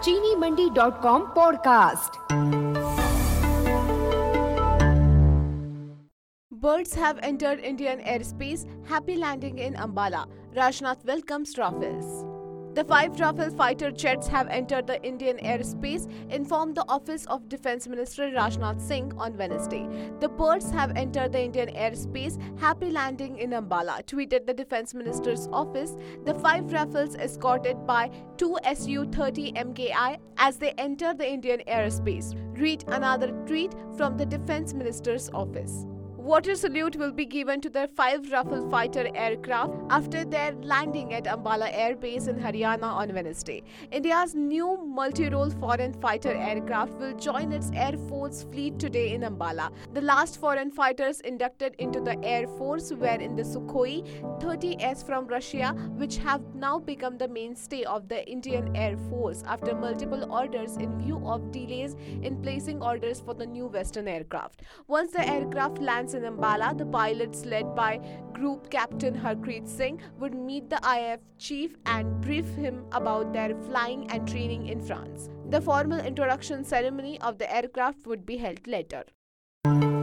cheenimandi.com podcast. Birds have entered Indian airspace. Happy landing in Ambala. Rajnath welcomes Rafales. The 5 Rafale fighter jets have entered the Indian airspace, informed the Office of Defence Minister Rajnath Singh on Wednesday. The birds have entered the Indian airspace. Happy landing in Ambala, tweeted the Defence Minister's office. The 5 Rafales escorted by 2 Su-30 MKI as they enter the Indian airspace. Read another tweet from the Defence Minister's office. Water salute will be given to the 5 Rafale fighter aircraft after their landing at Ambala Air Base in Haryana on Wednesday. India's new multi-role foreign fighter aircraft will join its Air Force fleet today in Ambala. The last foreign fighters inducted into the Air Force were in the Sukhoi 30S from Russia, which have now become the mainstay of the Indian Air Force after multiple orders in view of delays in placing orders for the new Western aircraft. Once the aircraft lands in Ambala, the pilots led by Group Captain Harpreet Singh would meet the IAF chief and brief him about their flying and training in France. The formal introduction ceremony of the aircraft would be held later.